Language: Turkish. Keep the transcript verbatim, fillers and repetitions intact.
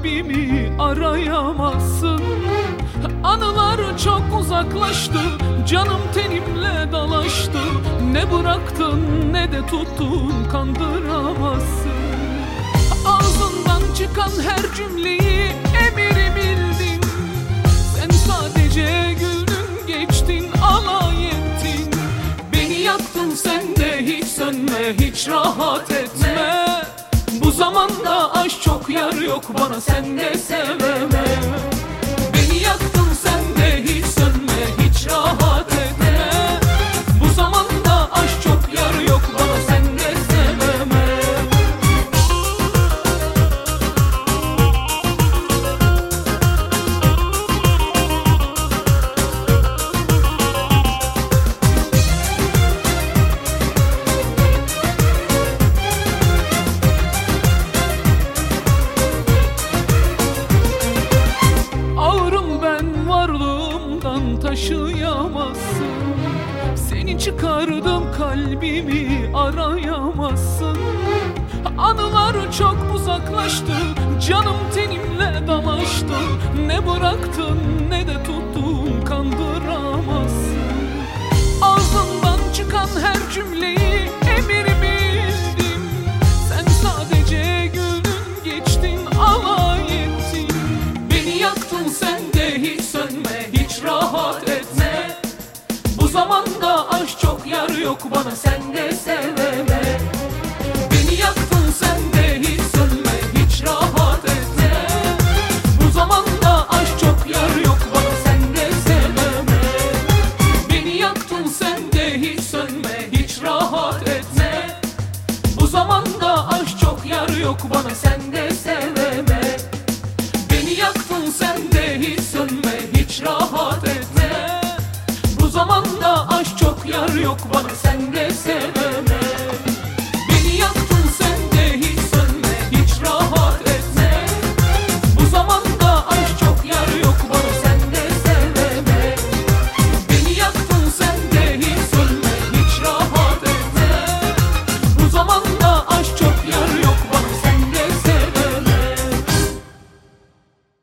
kalbimi arayamazsın. Anılar çok uzaklaştı, canım tenimle dalaştı. Ne bıraktın ne de tuttun, kandıramazsın. Ağzından çıkan her cümleyi emiri bildin. Sen sadece güldün geçtin, alay ettin. Beni yaktın sen de hiç sönme, hiç rahat etme. Bu zamanda aşk çok, yar yok bana, sen de seveme. Beni yaktın sen de hiç sönme, hiç rahat etme. Bu zamanda aşk çok, yar yok bana, sen de seveme. Taşıyamazsın. Seni çıkardım kalbimi arayamazsın. Anılar çok uzaklaştı, canım tenimle dalaştı. Ne bıraktın ne de tuttun, kandıramazsın. Ağzından çıkan her cümleyi emir bildim. Sen sadece güldün geçtin, alay ettin. Beni yaktın sen de hiç sönme, hiç rahat etme. Bu zamanda aşk çok, yar yok bana, sen de seveme. Beni yaktın sen de hiç sönme, hiç rahat etme. Bu zamanda aşk çok, yar yok bana, sen de seveme. Beni yaktın sen de hiç sönme, hiç rahat etme. Bu zamanda aşk çok, yar yok bana, sen de seveme. Beni yaktın sen de hiç sönme, hiç rahat etme. Bu zamanda aşk çok, yar yok bana, sen de sevme.